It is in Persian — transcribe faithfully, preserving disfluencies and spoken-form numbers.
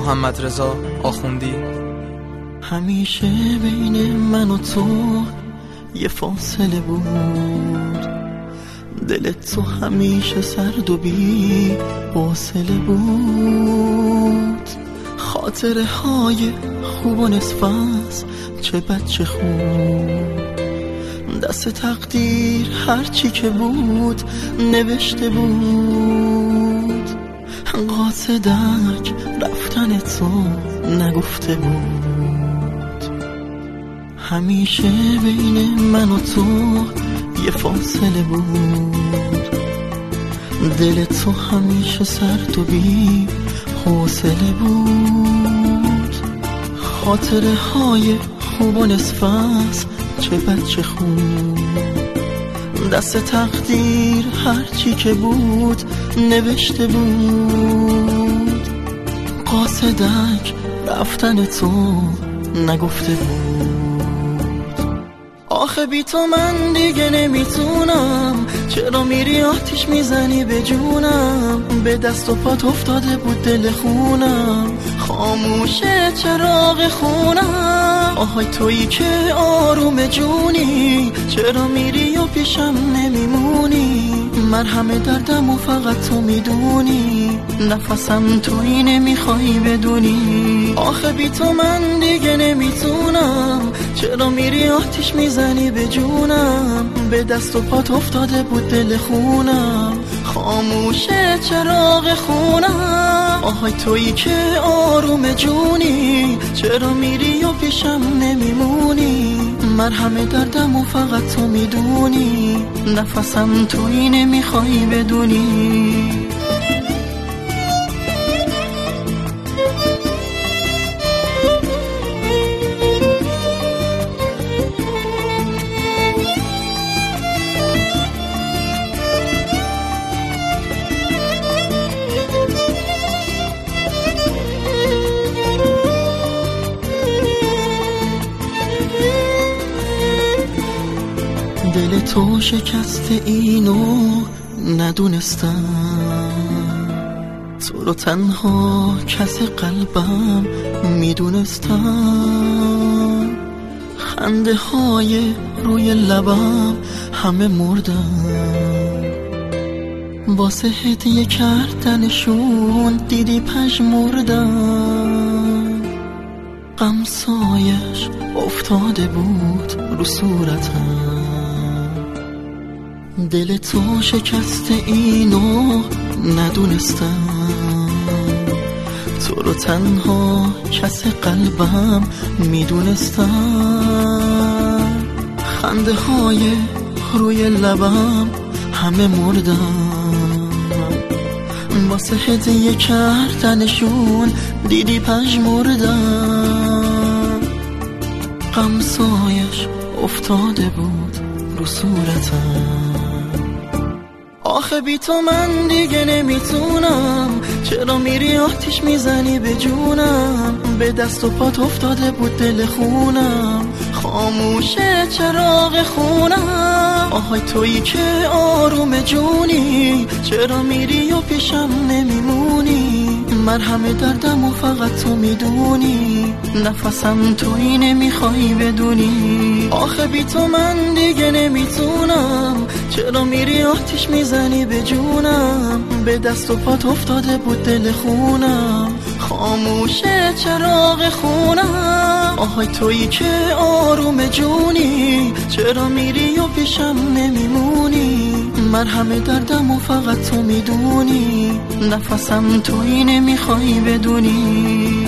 محمد رضا آخوندی. همیشه بین من و تو یه فاصله بود، دل تو همیشه سرد و بی حوصله بود. خاطره های خوب و نصف از چه بد چه خوب، دست تقدیر هرچی که بود نوشته بود. قاصدک رفتن تو نگفته بود. همیشه بین من و تو یه فاصله بود، دل تو همیشه سرد و بی حوصله بود. خاطره های خوب و نصف از چه بد چه خوب، دست تقدیر هرچی که بود نوشته بود. قاصدک رفتن تو نگفته بود. آخه بی تو من دیگه نمیتونم، چرا میری آتیش میزنی به جونم؟ به دست و پات افتاده بود دل خونم، خاموشه چراغ خونم. آهای تویی که آروم جونی، چرا میری و پیشم نمیمونی؟ من همه دردم و فقط تو میدونی، نفسم تویی نمیخوای بدونی. آخه بی تو من دیگه نمیتونم، چرا میری آتیش میزنی به جونم؟ به دست و پات افتاده بود دل خونم، خاموشه چراغ خونم. آهای تویی که آروم جونی، چرا میری و پیشم نمیمونی؟ من همه دردم و فقط تو میدونی، نفسم تویی نمیخوای بدونی. دل تو شکست اینو ندونستم، تو رو تنها کس قلبم میدونستم. خنده های روی لبم همه مردم، واسه هدیه کردنشون دیدی پژمردم. غمسایش افتاده بود رو صورتم، دل تو شکست اینو ندونستم، تو رو تنها کس قلبم میدونستم. خنده های روی لبم همه مردم، واسه هدیه کردنشون دیدی پژمردم. غمسایش افتاده بود رو صورتم. آخه بی تو من دیگه نمیتونم، چرا میری آتیش میزنی به جونم؟ به دست و پات افتاده بود دل خونم، خاموشه چراغ خونم. آهای تویی که آروم جونی، چرا میری و پیشم نمیمونی؟ من همه دردم و فقط تو میدونی، نفسم تویی نمیخوای بدونی. آخه بی تو من دیگه نمیتونم، چرا میری آتیش میزنی به جونم؟ به دست و پات افتاده بود دل خونم، خاموشه چراغ خونم. آهای تویی که آروم جونی، چرا میری و پیشم نمیمونی؟ من همه دردم و فقط تو میدونی، نفسم تویی نمیخوای بدونی.